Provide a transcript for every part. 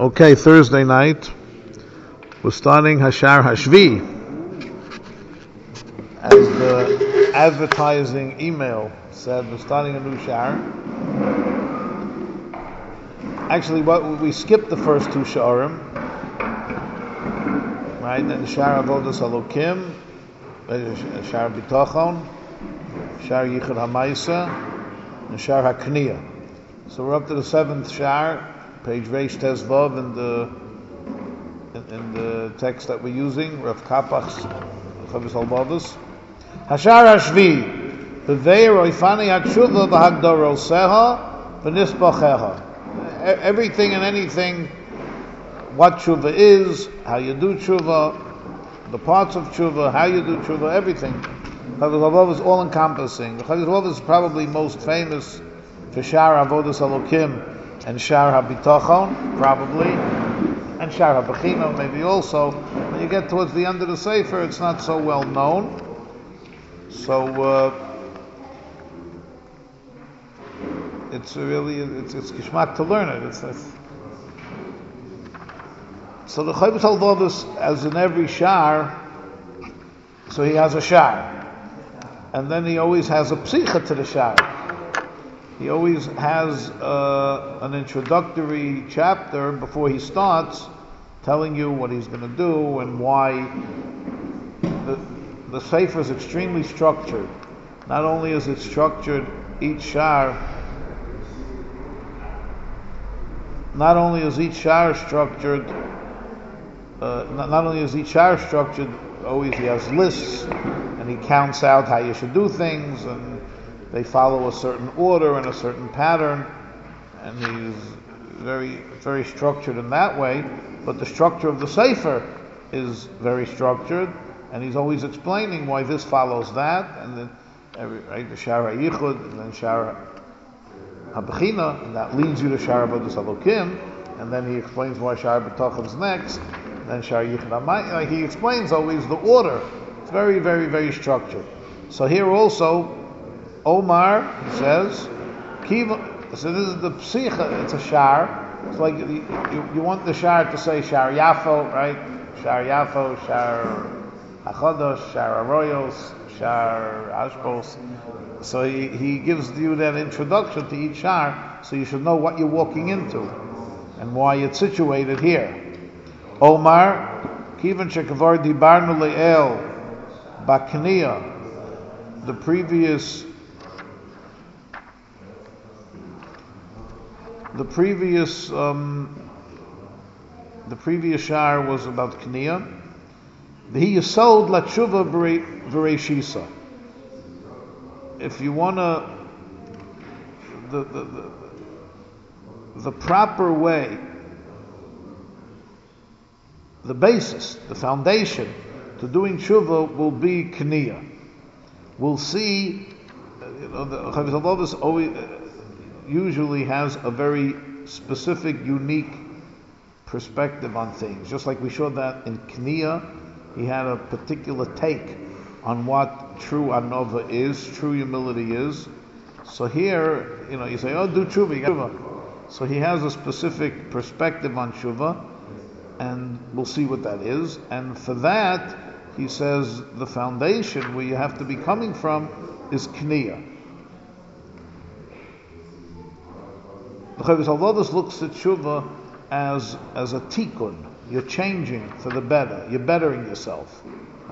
Okay, Thursday night, we're starting Hashar Hashvi. As the advertising email said, we're starting a new shar. Actually, we skipped the first two sharim, right? And Shar Avodas Elokim, Shar Bitachon, Shar Yichud HaMaisa, and Shar HaKniyah. So we're up to the seventh shar, page Reish Tes Vav in the text that we're using, Rav Kapach's Chavis Halbavus. Hashar Hashvi, B'vei Roifani HaTshuva B'Hagdoro Seha V'Nisbacheha. Everything and anything, what tshuva is, how you do tshuva, the parts of tshuva, how you do tshuva, everything. Chavis Halbavus is all encompassing. Chavis Halbavus is probably most famous for Shar Avodas Elokim and Shar HaBitachon, probably, and Shar HaBechina, maybe also. When you get towards the end of the Sefer, it's not so well known. So it's really it's kishmak to learn it. So the Chavis Halbavus, as in every Shar, so he has a Shar, and then he always has a psicha to the Shar. He always has an introductory chapter before he starts, telling you what he's going to do and why. The Sefer is extremely structured. Not only is it structured, each shar. Not only is each shar structured. Not only is each shar structured. Always he has lists, and he counts out how you should do things, and they follow a certain order and a certain pattern, and he's very, very structured in that way. But the structure of the Sefer is very structured, and he's always explaining why this follows that, and then the Shar HaYichud, and then Shar HaBechina, and that leads you to Shar Avodas Elokim, and then he explains why Shar HaBitachon is next, and then Shar Yichud HaMaisa. He explains always the order. It's very, very, very structured. So here also, Omar, he says, Kiva, so this is the psicha, it's a shar. It's like you want the shar to say Shar Yafo, right? Shar Yafo, Shar Achodos, Shar Arroyos, Shar Ashbos. So he gives you that introduction to each shar, so you should know what you're walking into and why it's situated here. Omar, Kivan Shekavar Dibarnu Le'el Bakniya, the previous shar was about Kniyah. He yisod latshuva v'reishisa. If you wanna, the proper way, the basis, the foundation to doing tshuva will be Kniyah. We'll see, the Chavis Halbavus always usually has a very specific, unique perspective on things. Just like we showed that in Kniyah, he had a particular take on what true anova is, true humility is. So here, you say, do tshuva, you got tshuva. So he has a specific perspective on tshuva, and we'll see what that is. And for that, he says the foundation where you have to be coming from is Kniyah. The Chavis Halbavus looks at tshuva as a tikkun. You're changing for the better. You're bettering yourself.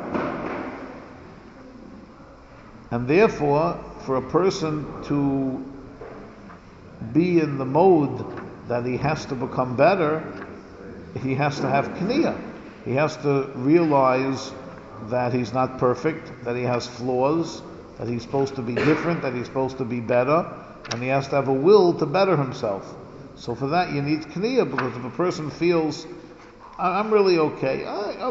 And therefore, for a person to be in the mode that he has to become better, he has to have kniyah. He has to realize that he's not perfect, that he has flaws, that he's supposed to be different, that he's supposed to be better, and he has to have a will to better himself. So for that you need kniyah, because if a person feels, I'm really okay,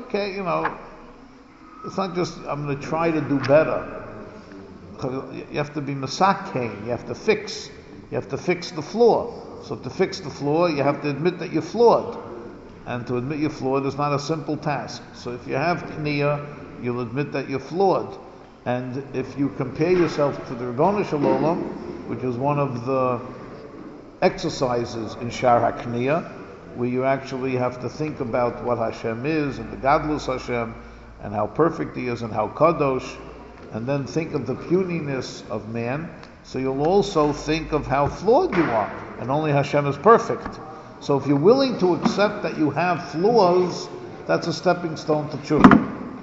it's not just, I'm going to try to do better. You have to be masakein, you have to fix the flaw. So to fix the flaw, you have to admit that you're flawed. And to admit you're flawed is not a simple task. So if you have kniyah, you'll admit that you're flawed. And if you compare yourself to the Ribono Shel Olam, which is one of the exercises in Shar HaKniyah, where you actually have to think about what Hashem is and the godless Hashem and how perfect He is and how kadosh, and then think of the puniness of man. So you'll also think of how flawed you are, and only Hashem is perfect. So if you're willing to accept that you have flaws, that's a stepping stone to tshuva.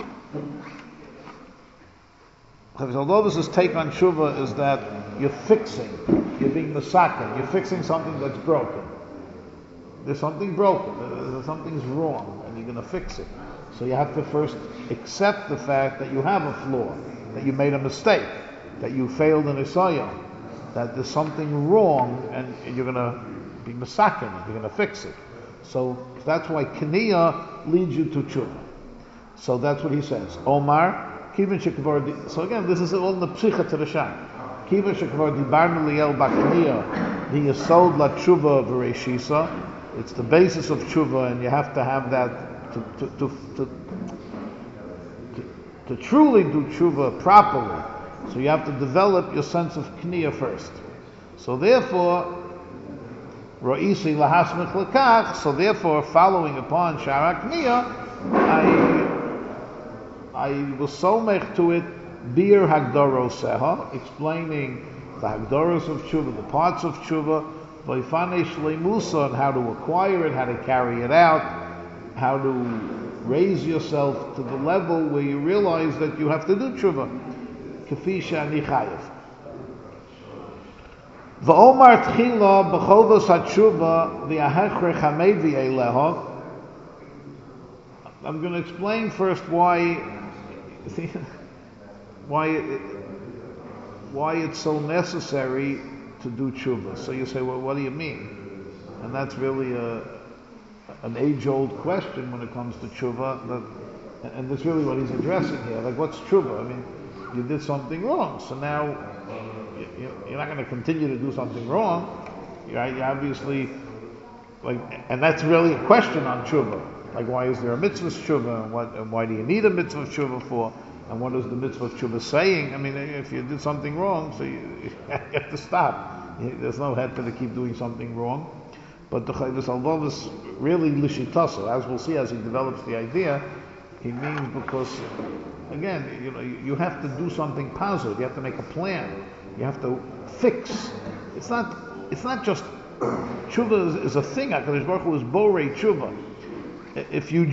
Chavis take on tshuva is that you're fixing, you're being masakin, you're fixing something that's broken. There's something broken, something's wrong, and you're going to fix it. So you have to first accept the fact that you have a flaw, that you made a mistake, that you failed in Isaiah, that there's something wrong, and you're going to be masakin, you're going to fix it. So that's why Kniya leads you to tshuva. So that's what he says. Omar, Kivin Shekvar. So again, this is all in the psicha to the sham. Kivin Shekvar Dibarnu Liel Bakniya, the Yesod La Tshuva V'Reishisa. It's the basis of tshuva, and you have to have that to truly do tshuva properly. So you have to develop your sense of kniya first. So therefore, Ro'isi lahasmich lekach. So therefore, following upon Shara Kniya, I was so mech to it, Bir Hagdoroseha, explaining the Hagdoros of tshuva, the parts of tshuva, V'ifane Shleimusa, and how to acquire it, how to carry it out, how to raise yourself to the level where you realize that you have to do tshuva. K'fi she'ani chayev. V'omar tchila b'chovos hatshuva v'ahechrech hamevi eileha. I'm going to explain first why it's so necessary to do tshuva. So you say, well, what do you mean? And that's really an age-old question when it comes to tshuva, and that's really what he's addressing here. Like, what's tshuva? I mean, you did something wrong, so now you're not going to continue to do something wrong. You obviously, and that's really a question on tshuva. Like, why is there a mitzvah tshuva, and why do you need a mitzvah tshuva for? And what is the mitzvah tshuva saying? I mean, if you did something wrong, so you have to stop. There's no head to keep doing something wrong. But the Chavis Alvav is really lishitasa. As we'll see as he develops the idea, he means because, again, you have to do something positive. You have to make a plan. You have to fix. It's not just tshuva is a thing. HaKadosh Baruch Hu is borei tshuva. If you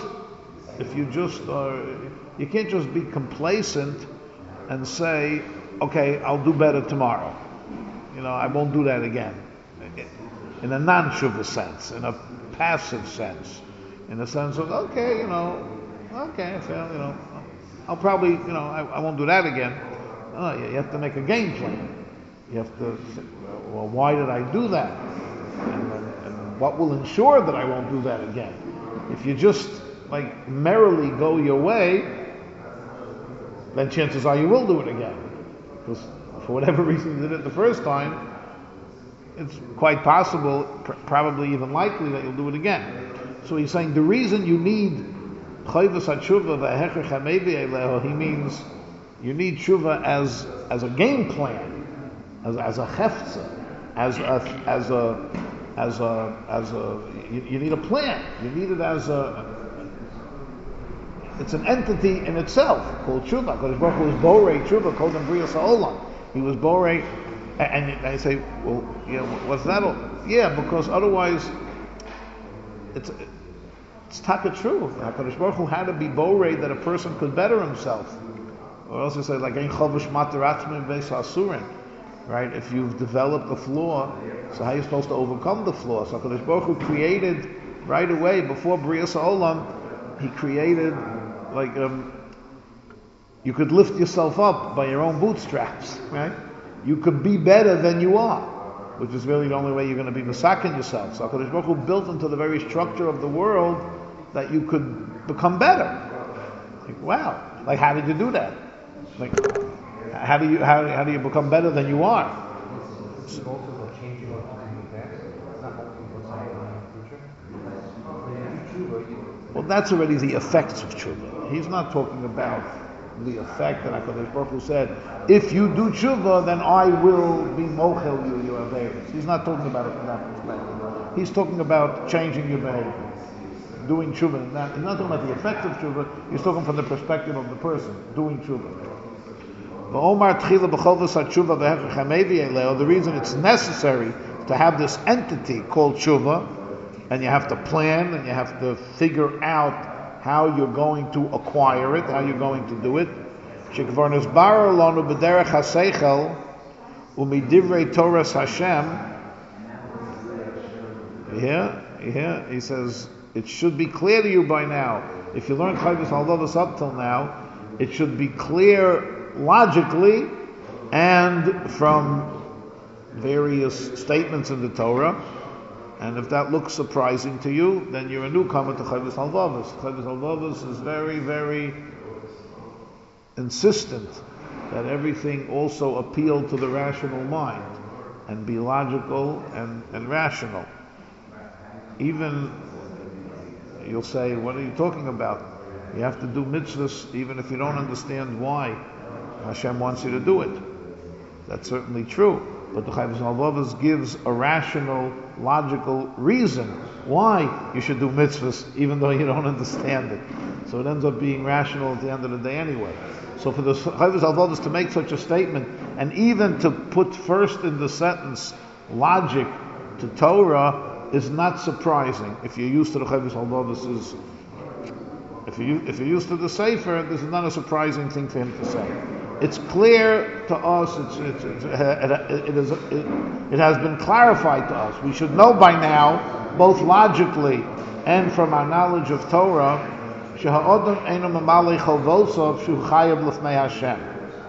can't just be complacent and say, okay, I'll do better tomorrow. I won't do that again. In a non-tshuva sense, in a passive sense, in the sense of, okay, I'll probably, I won't do that again. No, you have to make a game plan. You have to say, well, why did I do that? And what will ensure that I won't do that again? If you just, merrily go your way, then chances are you will do it again. Because for whatever reason you did it the first time, it's quite possible, probably even likely, that you'll do it again. So he's saying the reason you need chayvus hatshuva v'hechech hamevi eileho, he means you need tshuva as a game plan, as a hefza, you need a plan. You need it it's an entity in itself called tshuva. Because Baruch Hu was borei tshuva, called him Bria Sa'olam. He was borei. And I say, well, what's that all? Yeah, because otherwise, it's taka true. HaKadosh Baruch Hu had to be borei that a person could better himself. Or else you say, like, ein chovish mater atzmim beis hasurin. Right? If you've developed a flaw, so how are you supposed to overcome the flaw? So HaKadosh Baruch Hu created, right away, before Bria Sa'olam, he created, you could lift yourself up by your own bootstraps, right? You could be better than you are, which is really the only way you're going to be masakin yourself. So HaKadosh Baruch Hu built into the very structure of the world that you could become better. Wow! How did you do that? How do you become better than you are? Well, that's already the effects of tshuva. He's not talking about the effect that HaKadosh Baruch Hu said, if you do tshuva, then I will be mochel you, your averis. He's not talking about it from that perspective. he's talking about changing your behavior, doing tshuva. He's not talking about the effect of tshuva, he's talking from the perspective of the person, doing tshuva. The reason it's necessary to have this entity called tshuva, and you have to plan, and you have to figure out how you're going to acquire it, how you're going to do it. He says, it should be clear to you by now. If you learn Chayvus Halvavos up till now, it should be clear logically and from various statements in the Torah. And if that looks surprising to you, then you're a newcomer to Chayvus Halvavos. Chayvus Halvavos is very, very insistent that everything also appeal to the rational mind and be logical and rational. Even you'll say, what are you talking about? You have to do mitzvahs even if you don't understand why Hashem wants you to do it. That's certainly true. But the Chayvus Halvavos gives a rational, logical reason why you should do mitzvahs even though you don't understand it. So it ends up being rational at the end of the day anyway. So for the Chayvus Halvavos to make such a statement, and even to put first in the sentence logic to Torah, is not surprising if you're used to the Chayvus Halvavos. If you're used to the Sefer, this is not a surprising thing for him to say. It's clear to us. It has been clarified to us. We should know by now, both logically and from our knowledge of Torah, sheha'odam eino mamalei chovosov shu chayav l'fnei Hashem.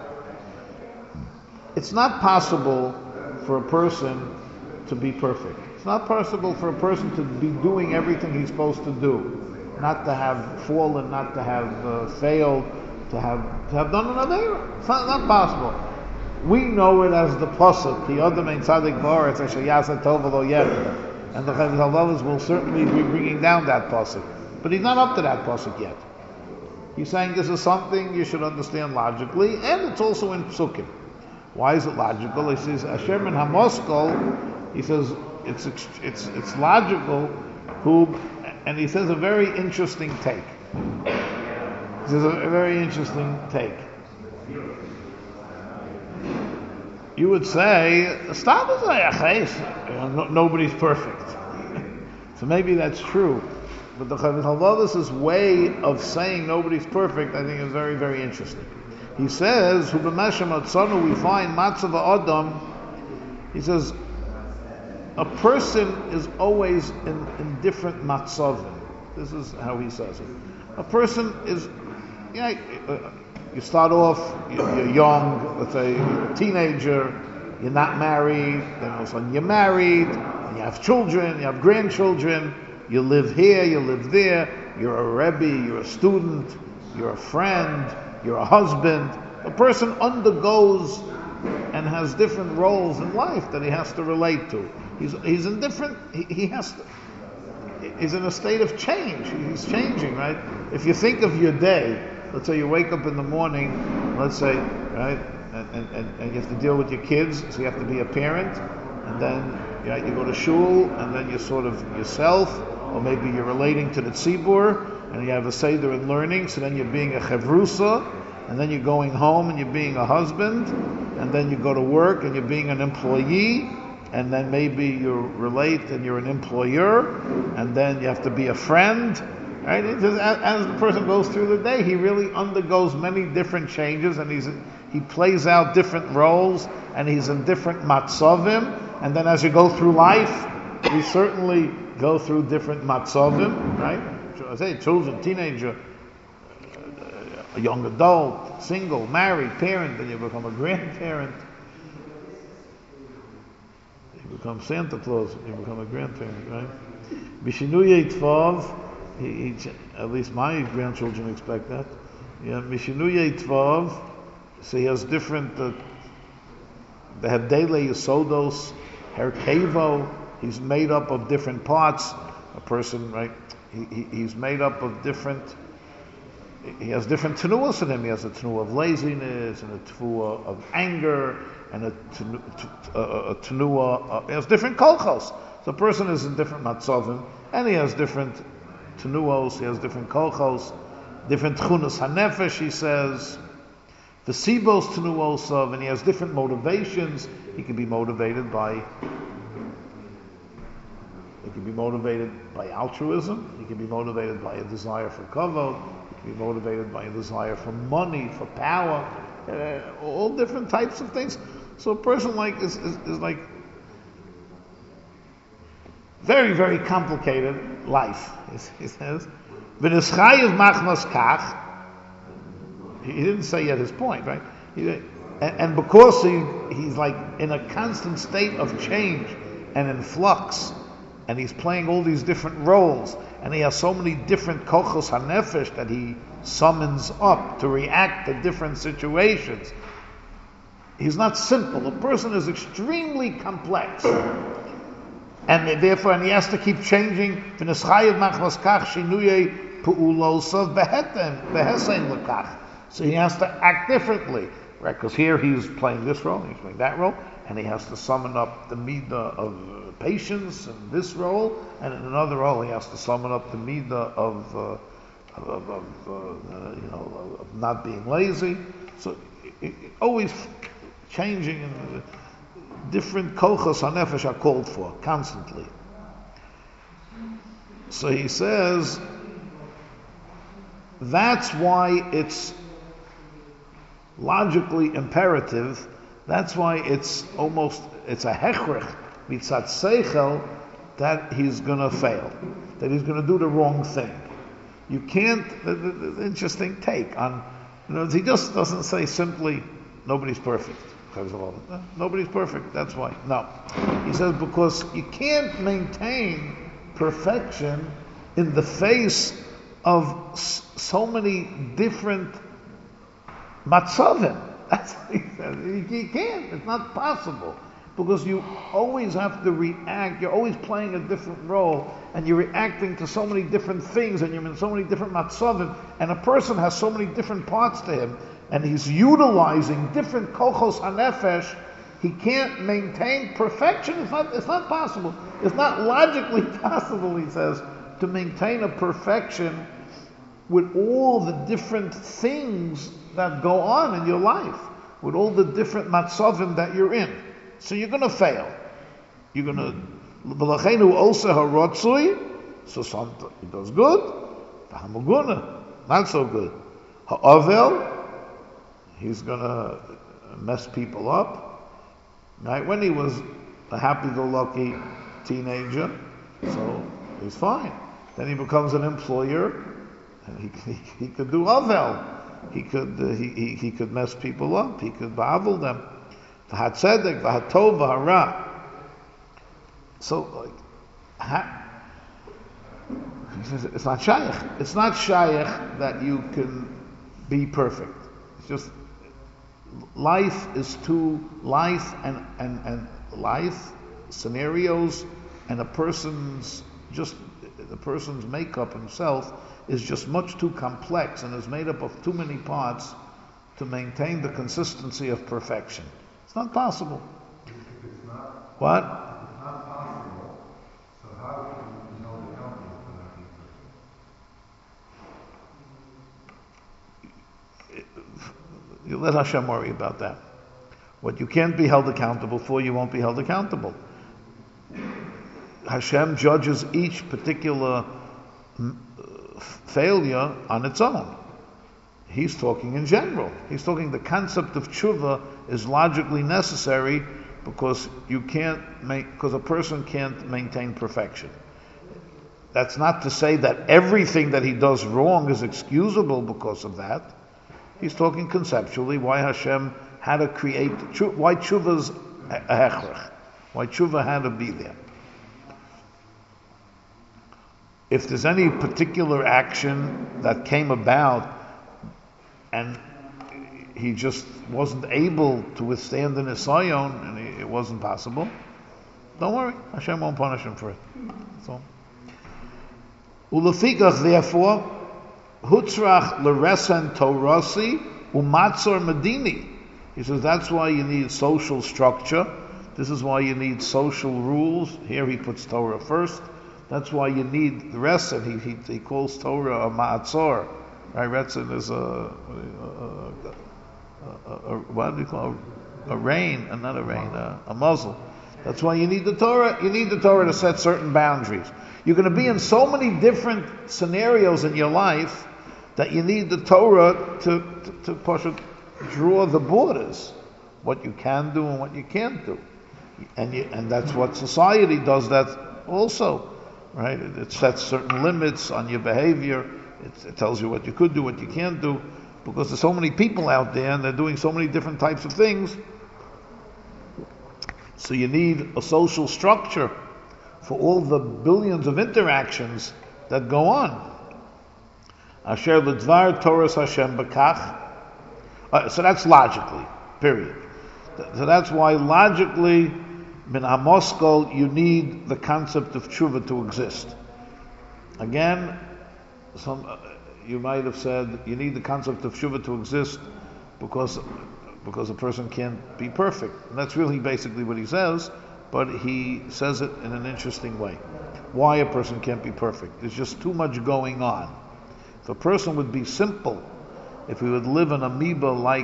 It's not possible for a person to be perfect. It's not possible for a person to be doing everything he's supposed to do, not to have fallen, not to have failed, to have done an aveira. It's not possible. We know it as the pasuk, the Adam ein tzadik ba'aretz asher yasa tov v'lo yeved, and the Chayvus Halvavos will certainly be bringing down that pasuk. But he's not up to that pasuk yet. He's saying this is something you should understand logically, and it's also in psukim. Why is it logical? He says Asher min hamoskol. He says it's logical. And he says a very interesting take. He says a very interesting take. You would say, nobody's perfect. So maybe that's true. But the Chayvus Halvavos' way of saying nobody's perfect, I think, is very, very interesting. He says, we find Matzav Adam. He says, a person is always in different matzavim. This is how he says it. A person is, you start off, you're young, let's say you're a teenager, you're not married, then all of a sudden you're married, and you have children, you have grandchildren, you live here, you live there, you're a rebbe, you're a student, you're a friend, you're a husband. A person undergoes and has different roles in life that he has to relate to. He's in different, he's in a state of change. He's changing, right? If you think of your day, let's say you wake up in the morning, let's say, right, and you have to deal with your kids, so you have to be a parent, and then you go to shul, and then you're sort of yourself, or maybe you're relating to the tzibur, and you have a seder in learning, so then you're being a chevrusa, and then you're going home and you're being a husband, and then you go to work and you're being an employee, and then maybe you relate and you're an employer, and then you have to be a friend, right? As the person goes through the day, he really undergoes many different changes, and he plays out different roles, and he's in different matzavim, and then as you go through life, we certainly go through different matzavim, right? I say children, teenager, a young adult, single, married, parent, then you become a grandparent. You become Santa Claus, you become a grandparent, right? Mishinuyei Tvav, at least my grandchildren expect that. Yeah, Mishinuyei Tvav, so he has different, they have Dele Yisodos, Herkevo, he's made up of different parts. A person, right, he's made up of different, he has different tenuas in him. He has a tenua of laziness, and a tenua of anger, and a tenua, he has different kolchos. So a person is in different matzovim, and he has different tenuos, he has different kochos, different chunas hanefesh, he says, the sibos tenuosov, and he has different motivations. He can be motivated by altruism, he can be motivated by a desire for kavod, he can be motivated by a desire for money, for power, all different types of things. So a person is like very, very complicated life, he says. V'nischayev machmas kach. He didn't say yet his point, right? And because he's like in a constant state of change and in flux, and he's playing all these different roles, and he has so many different kochos hanefesh that he summons up to react to different situations. He's not simple. A person is extremely complex. And therefore, he has to keep changing. So he has to act differently, right? Because here he's playing this role, he's playing that role, and he has to summon up the midah of patience in this role, and in another role he has to summon up the midah of not being lazy. So always changing, and different kochos hanefesh are called for constantly. So he says that's why it's logically imperative. That's why it's a hechrich mitzat seichel that he's going to fail, that he's going to do the wrong thing. You can't. The interesting take on, he just doesn't say simply nobody's perfect. Nobody's perfect. That's why. No, he says because you can't maintain perfection in the face of so many different matzavim. That's what he says. You can't. It's not possible. Because you always have to react. You're always playing a different role. And you're reacting to so many different things. And you're in so many different matzavim. And a person has so many different parts to him. And he's utilizing different kochos hanefesh. He can't maintain perfection. It's not possible. It's not logically possible, he says, to maintain a perfection with all the different things that go on in your life, with all the different matzavim that you're in. So you're going to fail. You're going to v'lachenu osa haratzui. So sometimes he does good, v'hamaguna not so good. Ha'avel, he's going to mess people up. Right? When he was a happy-go-lucky teenager, so he's fine. Then he becomes an employer, and he could do avel. He could mess people up. He could bavel them. V'hatzedek, v'hatov, v'hara. So, he says it's not shaykh. It's not shaykh that you can be perfect. It's just life and life scenarios, and the person's makeup himself is just much too complex and is made up of too many parts to maintain the consistency of perfection. It's not possible. What? It's not possible. So how can you know the company is going to be perfect? You let Hashem worry about that. What you can't be held accountable for, you won't be held accountable. Hashem judges each particular failure on its own. He's talking in general. He's talking the concept of tshuva is logically necessary because because a person can't maintain perfection. That's not to say that everything that he does wrong is excusable because of that. He's talking conceptually why Hashem had to create, why tshuva's a hechrech, why tshuva had to be there. If there's any particular action that came about and he just wasn't able to withstand the nisayon and it wasn't possible, don't worry, Hashem won't punish him for it. So, Ulefikach, therefore, hutzrach l'resen torasi umatzor medini. He says that's why you need social structure, This is why you need social rules. Here he puts Torah first. That's why you need the rest, and he calls Torah a ma'atzor. Right? Retzin is what do you call a rein, and not a rein, a muzzle. That's why you need the Torah. You need the Torah to set certain boundaries. You're going to be in so many different scenarios in your life that you need the Torah to push it, draw the borders, what you can do and what you can't do, and that's what society does. That also, right? It sets certain limits on your behavior. It tells you what you could do, what you can't do, because there's so many people out there and they're doing so many different types of things. So you need a social structure for all the billions of interactions that go on. Asher l'dvar Torah Hashem b'kach. So that's logically, period. So that's why logically, min hamoskol, you need the concept of tshuva to exist. Again, you might have said you need the concept of tshuva to exist because a person can't be perfect. And that's really basically what he says, but he says it in an interesting way. Why a person can't be perfect? There's just too much going on. If a person would be simple, if he would live an amoeba-like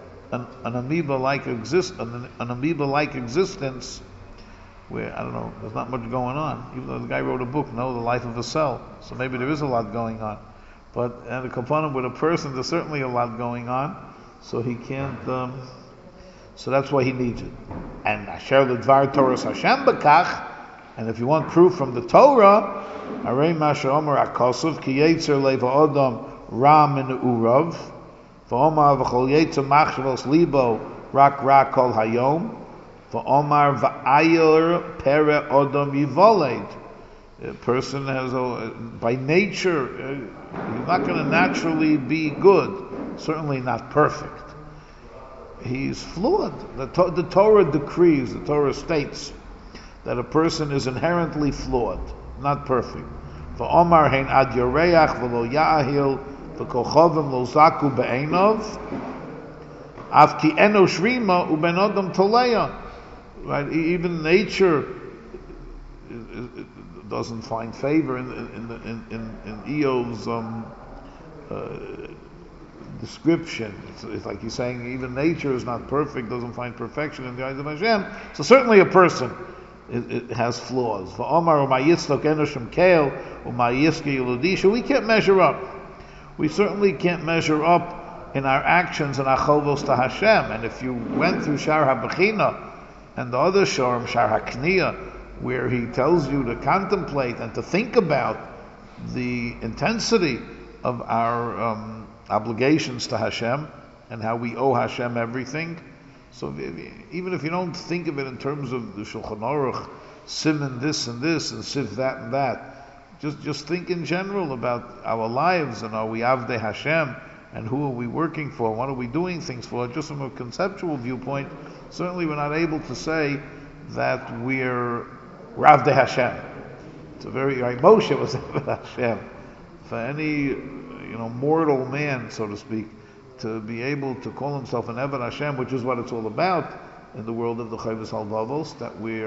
existence, where, I don't know, there's not much going on. Even though the guy wrote a book, The Life of a Cell, so maybe there is a lot going on. But and the component with a person, there's certainly a lot going on, so he can't. So that's why he needs it. And Asher l'dvar Torah Hashem b'kach. And if you want proof from the Torah, Arei Masha Omer Akosov Ki Yetzer Lev Ha'odam Ra Min Urav V'Omar V'Chol Yetzer Machshavos Libo Rak Kol Hayom V'Omar V'Ayer Pere Odom Yivoled. A person has by nature, he's not going to naturally be good, certainly not perfect. He's flawed. The Torah decrees, the Torah states that a person is inherently flawed, not perfect. V'Omar hein ad yoreach v'lo ya'ahil v'kochovim lo zaku be'enov af ki enosh rima u'ben odom toleya. Right? Even nature doesn't find favor in Eov's description. It's like he's saying even nature is not perfect, doesn't find perfection in the eyes of Hashem. So certainly a person it has flaws. We can't measure up. We certainly can't measure up in our actions and our chovos to Hashem. And if you went through Shar HaBechina and the other Shar HaKniyah, where he tells you to contemplate and to think about the intensity of our obligations to Hashem and how we owe Hashem everything. So even if you don't think of it in terms of the Shulchan Aruch, Siman this and this and Siv that and that, just think in general about our lives and are we Avdei Hashem and who are we working for, what are we doing things for. Just from a conceptual viewpoint, certainly we're not able to say that we're Avdei Hashem. It's a very, right, Moshe was Avdei Hashem. For any mortal man, so to speak, to be able to call himself an Eved Hashem, which is what it's all about in the world of the Chovos HaLevavos, that we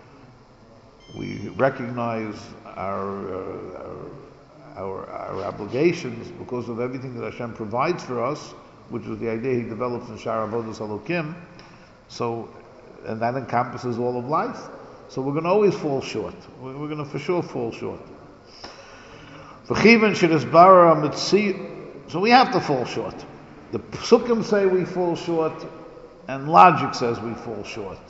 recognize our obligations because of everything that Hashem provides for us, which is the idea he develops in Shar Avodas Elokim. So, and that encompasses all of life. So we're going to always fall short. We're going to for sure fall short. So we have to fall short. The Psukim say we fall short, and logic says we fall short.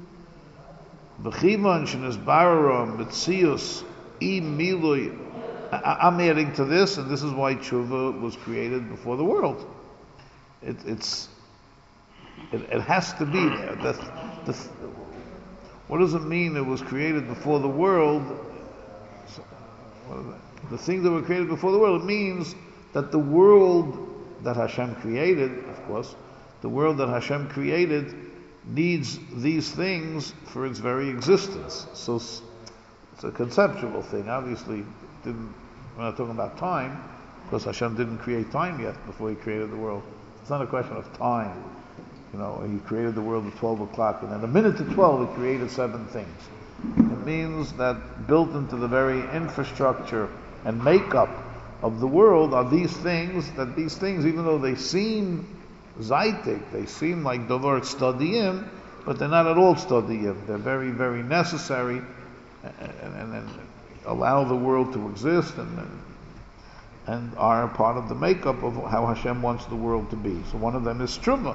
I'm adding to this, and this is why tshuva was created before the world. It has to be there. What does it mean it was created before the world? The things that were created before the world, it means that the world that Hashem created, of course, the world that Hashem created needs these things for its very existence. So it's a conceptual thing. Obviously, we're not talking about time, because Hashem didn't create time yet before He created the world. It's not a question of time. He created the world at 12 o'clock, and at a minute to 12, he created 7 things. It means that built into the very infrastructure and makeup of the world are these things, even though they seem zaitik, they seem like davar tzadiyim, but they're not at all tzadiyim. They're very, very necessary and allow the world to exist and are part of the makeup of how Hashem wants the world to be. So one of them is truma.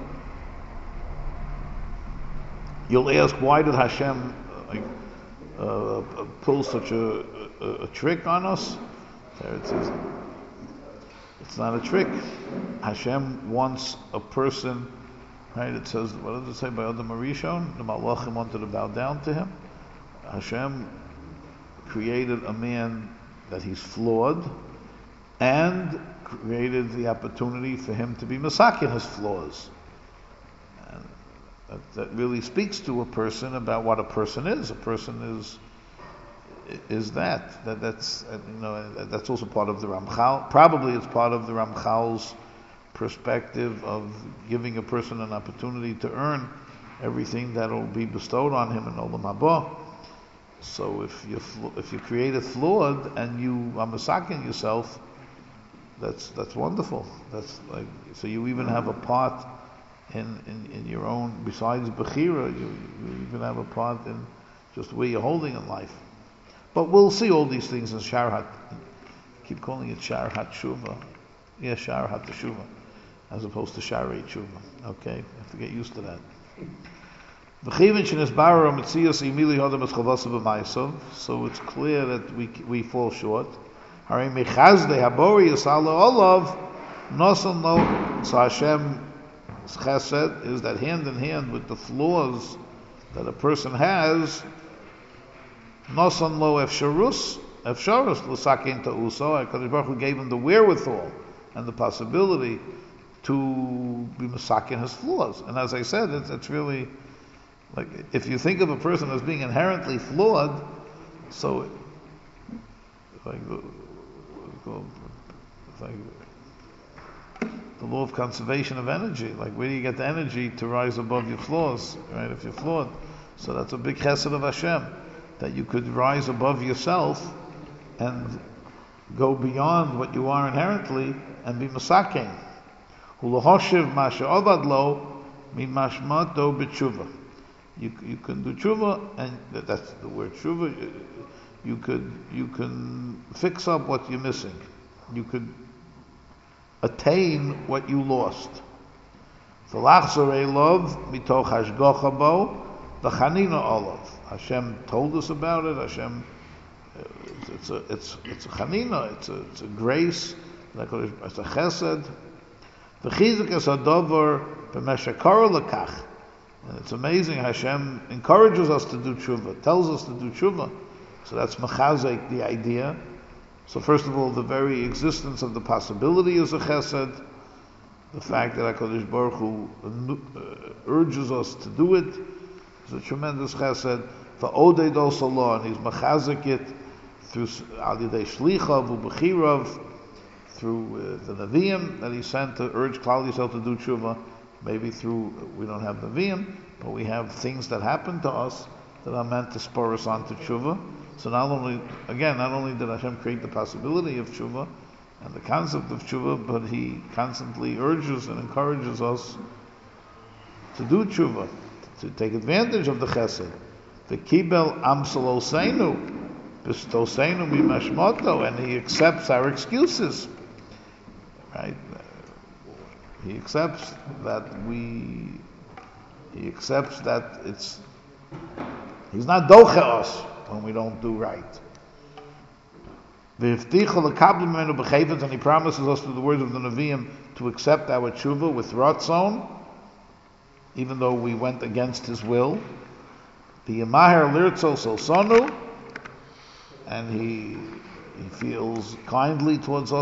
You'll ask, why did Hashem pull such a trick on us? There it says, it's not a trick. Hashem wants a person, right? It says, what does it say by Adam Arishon? The Malachim wanted to bow down to him. Hashem created a man that he's flawed, and created the opportunity for him to be masakin his flaws. And that really speaks to a person about what a person is. A person is that's also part of the Ramchal. Probably it's part of the Ramchal's perspective of giving a person an opportunity to earn everything that will be bestowed on him in Olam Haba. So if you created flawed and you are masakin yourself, that's wonderful. That's like, so you even have a part in your own, besides Bechira, you even have a part in just where you're holding in life. But we'll see all these things in Sharhat. Keep calling it Sharhat Shuvah. Yeah, Sharhat Teshuvah, as opposed to Sharei Shuvah. Okay, you have to get used to that. So it's clear that we fall short. So Hashem's chesed is that hand in hand with the flaws that a person has. Nosan lo efsharus l'sakin ta'uso. HaKadosh Baruch Hu gave him the wherewithal and the possibility to be masakin his flaws. And as I said, it's really like, if you think of a person as being inherently flawed, so like the law of conservation of energy. Like, where do you get the energy to rise above your flaws, right? If you're flawed, so that's a big chesed of Hashem, that you could rise above yourself and go beyond what you are inherently and be masakin. Hulahoshiv masha obad lo mimashmato b'tshuva. You can do tshuva, and that's the word tshuva. You can fix up what you're missing. You could attain what you lost. V'lachzorei lov mitoch hashgocha bo v'chanina olav. Hashem told us about it. Hashem, it's a chanina. It's a grace. It's a chesed. V'chizuk es hadover b'meshakar lekach. And it's amazing. Hashem encourages us to do tshuva, tells us to do tshuva. So that's machazek, the idea. So first of all, the very existence of the possibility is a chesed. The fact that HaKadosh Baruch Hu urges us to do it is a tremendous chesed. Va'odei dos Allah, and He's machazek it through al yidei shlichav u'bechirav, through the Nevi'im that He sent to urge Klal Yisrael to do tshuva. Maybe through, we don't have Nevi'im, but we have things that happen to us that are meant to spur us on to tshuva. So not only did Hashem create the possibility of tshuva and the concept of tshuva, but He constantly urges and encourages us to do tshuva, to take advantage of the chesed. The kibel amsaloseinu, bistoseinu mimashmoto, and He accepts our excuses. Right? He accepts that He's not doche us when we don't do right. And He promises us through the words of the Nevi'im to accept our tshuva with ratzon, even though we went against His will. And He feels kindly towards us